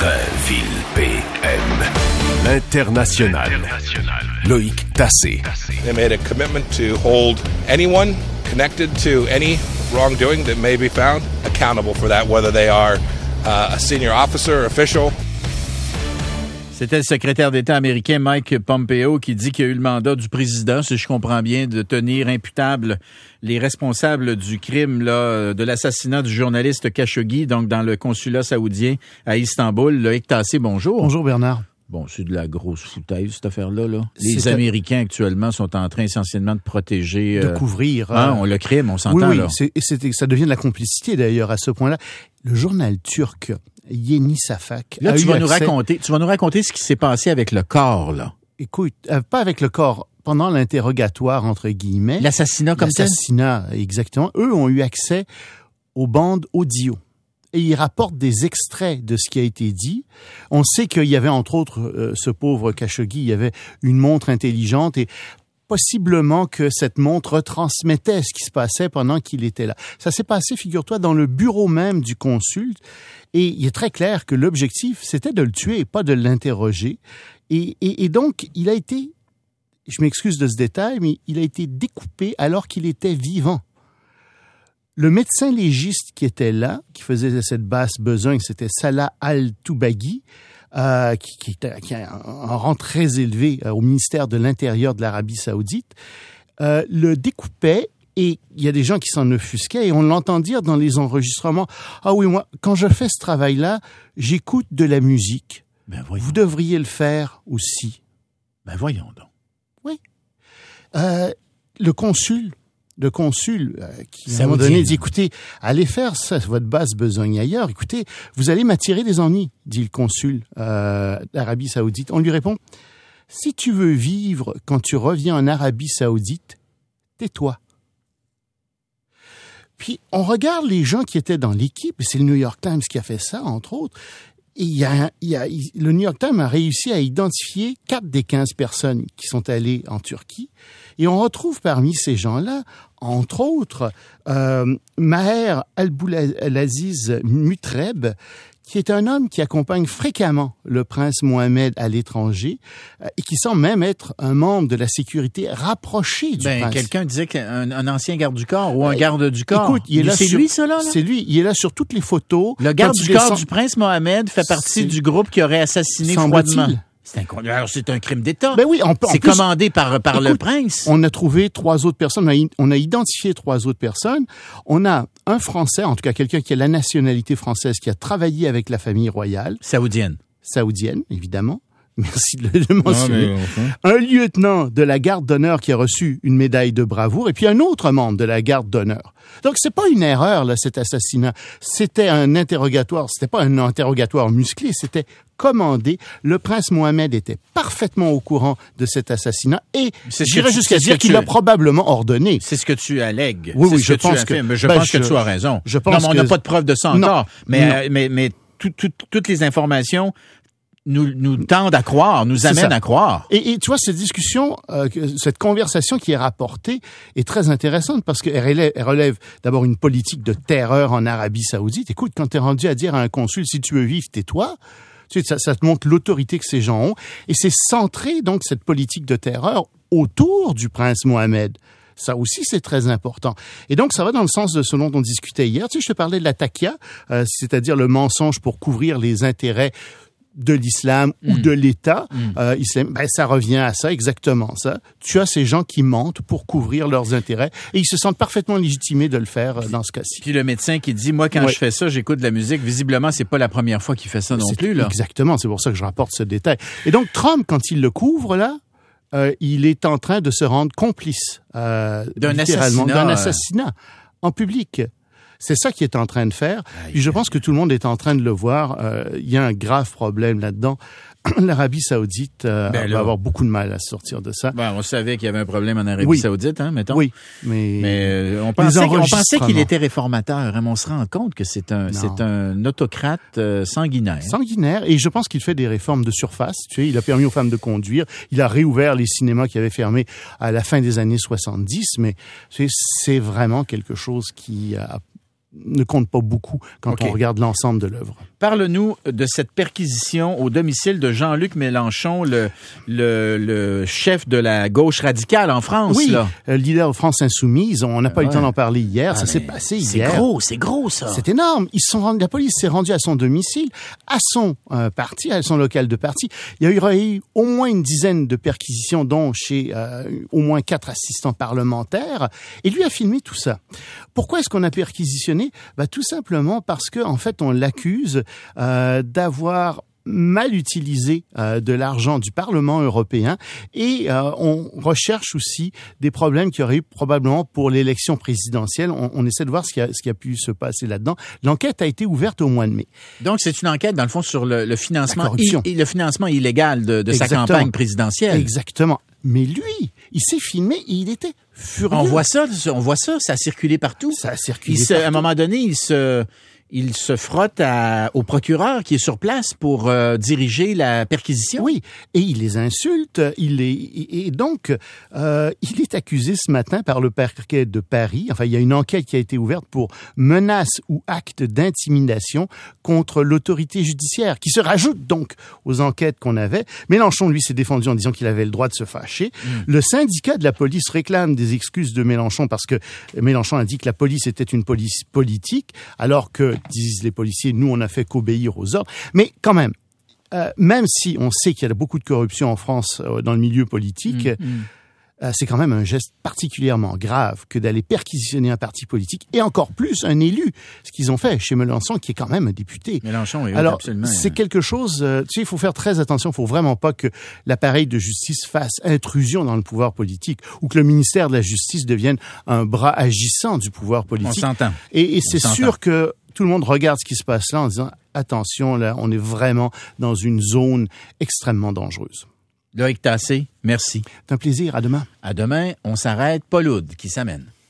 Dreville-PM. L'International. Loïc Tassé. They made a commitment to hold anyone connected to any wrongdoing that may be found accountable for that, whether they are a senior officer, official. C'était le secrétaire d'État américain Mike Pompeo qui dit qu'il a eu le mandat du président, si je comprends bien, de tenir imputables les responsables du crime là, de l'assassinat du journaliste Khashoggi, donc dans le consulat saoudien à Istanbul. Loïc Tassé, bonjour. Bonjour Bernard. Bon, c'est de la grosse foutaise, cette affaire-là. Là. Les Américains, actuellement, sont en train essentiellement de protéger... de couvrir. On le crime, on s'entend. Oui, là. Ça devient de la complicité, d'ailleurs, à ce point-là. Le journal turc, Yeni Şafak... Là, tu vas nous raconter ce qui s'est passé avec le corps, là. Écoute, pas avec le corps. Pendant l'interrogatoire, entre guillemets... L'assassinat comme tel? L'assassinat, exactement. Eux ont eu accès aux bandes audio. Et il rapporte des extraits de ce qui a été dit. On sait qu'il y avait, entre autres, ce pauvre Khashoggi, il y avait une montre intelligente et possiblement que cette montre retransmettait ce qui se passait pendant qu'il était là. Ça s'est passé, figure-toi, dans le bureau même du consul. Et il est très clair que l'objectif, c'était de le tuer, pas de l'interroger. Et donc, il a été, je m'excuse de ce détail, mais il a été découpé alors qu'il était vivant. Le médecin légiste qui était là, qui faisait cette basse besogne, c'était Salah Al-Toubaghi, qui a un rang très élevé au ministère de l'Intérieur de l'Arabie Saoudite, le découpait et il y a des gens qui s'en offusquaient et on l'entend dire dans les enregistrements, « Ah oui, moi, quand je fais ce travail-là, j'écoute de la musique. Vous devriez le faire aussi. » Ben voyons donc. Oui. Le consul qui, à un moment donné, dit, écoutez, allez faire ça, votre basse besogne ailleurs. Écoutez, vous allez m'attirer des ennuis, dit le consul d'Arabie Saoudite. On lui répond, si tu veux vivre quand tu reviens en Arabie Saoudite, tais-toi. Puis, on regarde les gens qui étaient dans l'équipe, et c'est le New York Times qui a fait ça, entre autres. Et le New York Times a réussi à identifier 4 des 15 personnes qui sont allées en Turquie. Et on retrouve parmi ces gens-là, entre autres, Maher Abdulaziz Mutreb, qui est un homme qui accompagne fréquemment le prince Mohammed à l'étranger et qui semble même être un membre de la sécurité rapproché du prince. Quelqu'un disait qu'un ancien garde du corps ou un garde du corps. Écoute, c'est lui, ça, là? C'est lui. Il est là sur toutes les photos. Le garde du corps du prince Mohammed fait partie du groupe qui aurait assassiné froidement. Alors, c'est un crime d'État. Ben oui, c'est commandé par le prince. On a trouvé 3 autres personnes. On a identifié 3 autres personnes. On a un Français, en tout cas quelqu'un qui a la nationalité française, qui a travaillé avec la famille royale. Saoudienne, évidemment. Merci de le mentionner. Un lieutenant de la garde d'honneur qui a reçu une médaille de bravoure et puis un autre membre de la garde d'honneur. Donc, c'est pas une erreur, là, cet assassinat. C'était un interrogatoire. C'était pas un interrogatoire musclé. C'était commandé. Le prince Mohammed était parfaitement au courant de cet assassinat et j'irais jusqu'à dire qu'il l'a probablement ordonné. C'est ce que tu allègues. Oui, je pense que... Je pense que tu as raison. On n'a pas de preuve de ça encore. Mais toutes les informations nous tendent à croire, nous amènent à croire. Et tu vois, cette discussion, cette conversation qui est rapportée est très intéressante parce qu'elle relève d'abord une politique de terreur en Arabie Saoudite. Écoute, quand tu es rendu à dire à un consul, si tu veux vivre, tais-toi, tu sais, ça te montre l'autorité que ces gens ont. Et c'est centré, donc, cette politique de terreur autour du prince Mohammed. Ça aussi, c'est très important. Et donc, ça va dans le sens de ce dont on discutait hier. Tu sais, je te parlais de la taqiyya, c'est-à-dire le mensonge pour couvrir les intérêts de l'islam ou de l'État islamique, ça revient à ça, exactement ça. Tu as ces gens qui mentent pour couvrir leurs intérêts et ils se sentent parfaitement légitimés de le faire dans ce cas-ci. Puis le médecin qui dit, moi, quand je fais ça, j'écoute de la musique. Visiblement, c'est pas la première fois qu'il fait ça non plus, là. Exactement, c'est pour ça que je rapporte ce détail. Et donc, Trump, quand il le couvre, là, il est en train de se rendre complice d'un assassinat en public. C'est ça qu'il est en train de faire. Puis je pense que tout le monde est en train de le voir. Il y a un grave problème là-dedans. L'Arabie Saoudite va avoir beaucoup de mal à sortir de ça. On savait qu'il y avait un problème en Arabie Saoudite, mettons. Oui, mais on pensait qu'il était réformateur. On se rend compte que c'est un autocrate sanguinaire. Sanguinaire, et je pense qu'il fait des réformes de surface. Tu sais, il a permis aux femmes de conduire. Il a réouvert les cinémas qui avaient fermé à la fin des années 70. Mais c'est vraiment quelque chose qui a ne compte pas beaucoup quand on regarde l'ensemble de l'œuvre. Parle-nous de cette perquisition au domicile de Jean-Luc Mélenchon, le chef de la gauche radicale en France. Oui, là. Leader de France Insoumise. On n'a pas eu le temps d'en parler hier. Ça s'est passé hier. C'est gros ça. C'est énorme. La police s'est rendue à son domicile, à son parti, à son local de parti. Il y aurait eu au moins une dizaine de perquisitions, dont chez au moins 4 assistants parlementaires. Et lui a filmé tout ça. Pourquoi est-ce qu'on a perquisitionné? Tout simplement parce que en fait, on l'accuse d'avoir mal utilisé de l'argent du Parlement européen et on recherche aussi des problèmes qu'il y aurait eu probablement pour l'élection présidentielle. On essaie de voir ce qui a pu se passer là-dedans. L'enquête a été ouverte au mois de mai. Donc, c'est une enquête, dans le fond, sur le financement le financement illégal de sa campagne présidentielle. Exactement. Mais lui, il s'est filmé et il était furieux. On voit ça, ça a circulé partout. Ça a circulé partout. À un moment donné, il se frotte au procureur qui est sur place pour diriger la perquisition. Oui, et il les insulte. Donc, il est accusé ce matin par le parquet de Paris. Enfin, il y a une enquête qui a été ouverte pour menace ou acte d'intimidation contre l'autorité judiciaire, qui se rajoute donc aux enquêtes qu'on avait. Mélenchon, lui, s'est défendu en disant qu'il avait le droit de se fâcher. Le syndicat de la police réclame des excuses de Mélenchon parce que Mélenchon a dit que la police était une police politique, alors que, disent les policiers, nous, on n'a fait qu'obéir aux ordres. Mais quand même, même si on sait qu'il y a beaucoup de corruption en France dans le milieu politique, c'est quand même un geste particulièrement grave que d'aller perquisitionner un parti politique et encore plus un élu, ce qu'ils ont fait chez Mélenchon, qui est quand même un député. Mélenchon, oui, alors, absolument. C'est quelque chose, il faut faire très attention, il faut vraiment pas que l'appareil de justice fasse intrusion dans le pouvoir politique ou que le ministère de la Justice devienne un bras agissant du pouvoir politique. On s'entend. Et c'est sûr que tout le monde regarde ce qui se passe là en disant « Attention, là, on est vraiment dans une zone extrêmement dangereuse. » Loïc Tassé, merci. C'est un plaisir. À demain. À demain, on s'arrête. Paul Oud qui s'amène.